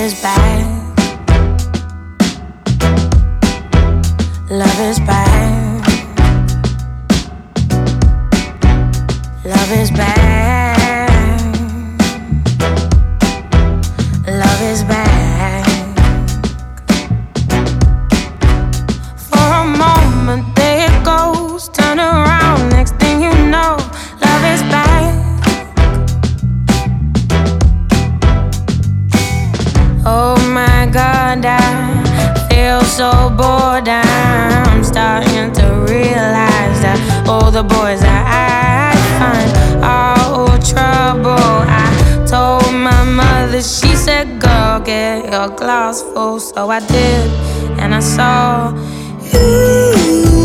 is back. Love is back. Love is back. Love is back. For a moment there it goes, turn around, next thing you know, love is back. Oh my God, I feel so bored. I'm starting to realize that all the boys that I find are all trouble. I told my mother, she said, girl, get your glass full. So I did, and I saw you.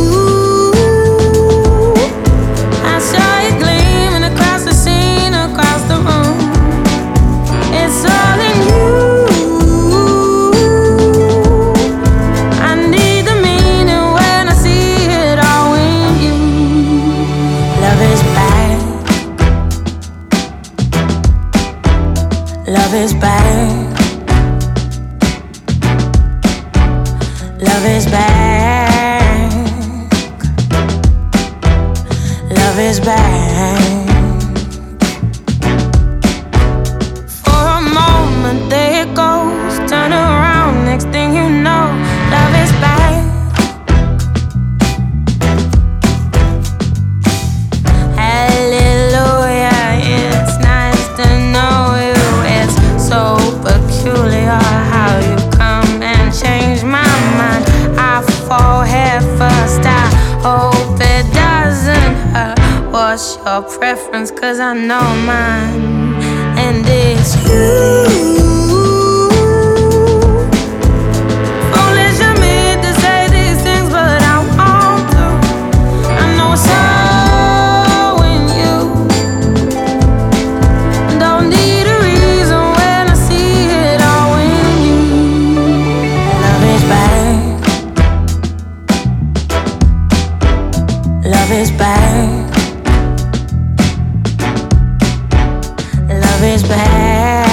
I saw you gleaming across the scene, across the room. It's all in you. Love is back. Love is back. Love is back. For a moment there it goes, turn around, next thing you know, love is back. Hallelujah, it's nice to know you. So peculiar how you come and change my mind. I fall head first, I hope it doesn't hurt. What's your preference? 'Cause I know mine, and it's you. Foolish of me to say these things, but I want to. I know it's so in you. Don't need a reason when I see it all in you. Love is back. Love is back. Love is back.